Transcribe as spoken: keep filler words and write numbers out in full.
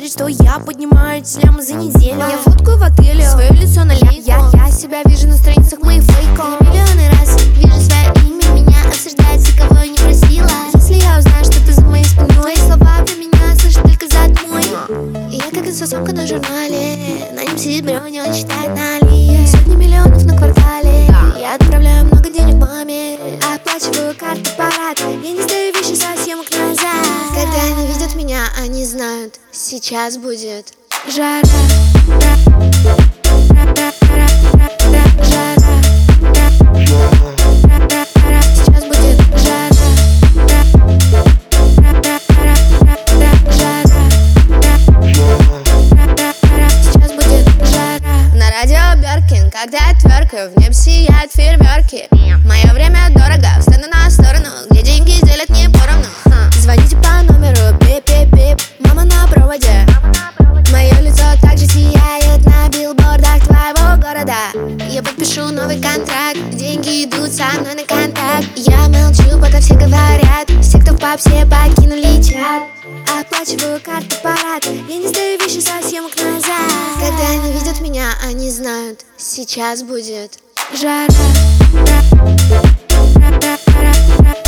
верить, что я поднимаю телям за неделю. Я фоткаю в отеле свое лицо на лейку. Я, я себя вижу на страницах моих фейков. Миллионы раз вижу свое имя, меня осуждают все, кого я не просила. Если я узнаю, что ты за моей спиной, твои слова про меня слышу только за одной. И я как инстасамка на журнале, на нем сидит броня, он считает налие. Сотни миллионов на квартале, я отправляю много денег маме, оплачиваю карты парад. Я не сдаю вещи со съемок назад. Когда они видят меня, они знают, сейчас будет жара. Сейчас будет жара. Сейчас будет жара. На радио Бёркин, когда я тверкаю, в небе сияют фейерверки. Мое время дорого, встану на сторону, где деньги делят не поровну. Звоните по номеру, бип-бип-бип, мама на проводе. Мое лицо также сияет на билбордах твоего города. Я подпишу новый контракт, деньги идут со мной на контакт. Я молчу, пока все говорят, все, кто в попсе, покинули чат. Оплачиваю карты парад, я не сдаю вещи со съемок назад. Когда они видят меня, они знают, сейчас будет жара.